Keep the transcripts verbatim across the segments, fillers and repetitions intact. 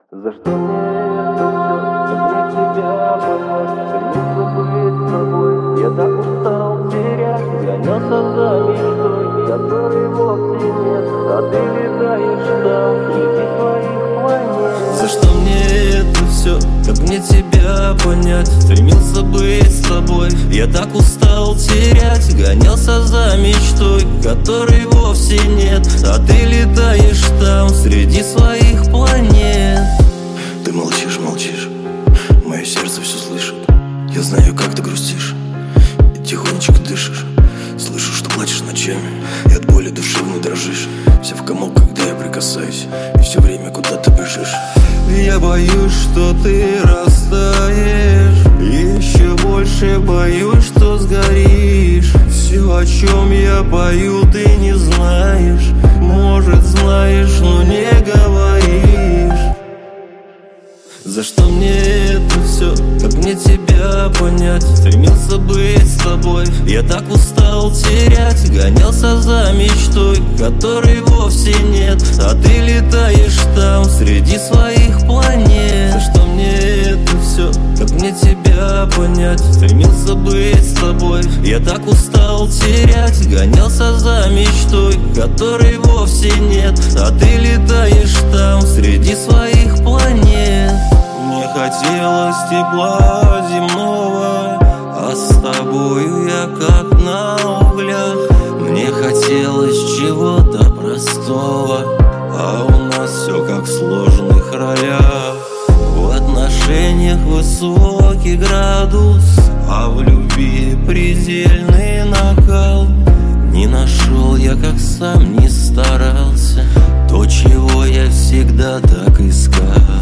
За что мне это все? Как мне тебя понять? Стремился быть с тобой. Я так устал терять, гонялся за мечтой, которой вовсе нет. А ты летаешь там среди своих планет. За что мне это все? Как мне тебя понять? Стремился быть с тобой. Я так устал терять, гонялся за мечтой, которой вовсе нет. А ты летаешь там среди своих планет. Ты молчишь, молчишь, мое сердце все слышит. Я знаю, как ты грустишь и тихонечко дышишь. Слышу, что плачешь ночами, и от боли душевной дрожишь. Вся в комок, когда я прикасаюсь, и все время куда-то бежишь. Я боюсь, что ты растаешь, еще больше боюсь, что сгоришь. Все, о чем я пою, ты не знаешь. Может, знаешь, но не говоришь. За что мне это все? Как мне тебя понять? Стремился быть с тобой. Я так устал терять, гонялся за мечтой, которой вовсе нет. А ты летаешь там среди своих планет. За что мне это все? Как мне тебя понять? Стремился быть с тобой. Я так устал терять, гонялся за мечтой, которой вовсе нет. А ты летаешь там среди своих планет. Мне хотелось тепла земного, а с тобою я как на углях. Мне хотелось чего-то простого, а у нас все как в сложных ролях. В отношениях высокий градус, а в любви предельный накал. Не нашел я, как сам не старался, то, чего я всегда так искал.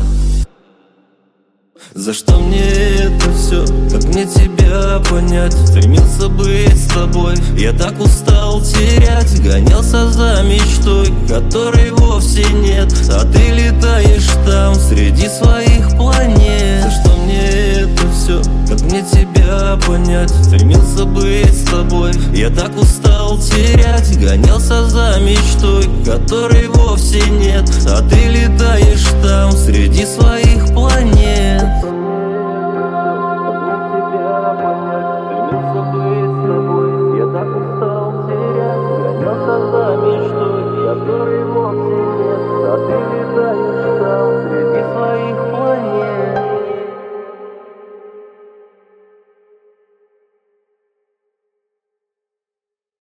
За что мне это все? Как мне тебя понять? Стремился быть с тобой. Я так устал терять, гонялся за мечтой, которой вовсе нет. А ты летаешь там среди своих планет. За что мне это все? Как мне тебя понять? Стремился быть с тобой. Я так устал терять, гонялся за мечтой, которой вовсе нет. А ты летаешь там среди своих планет.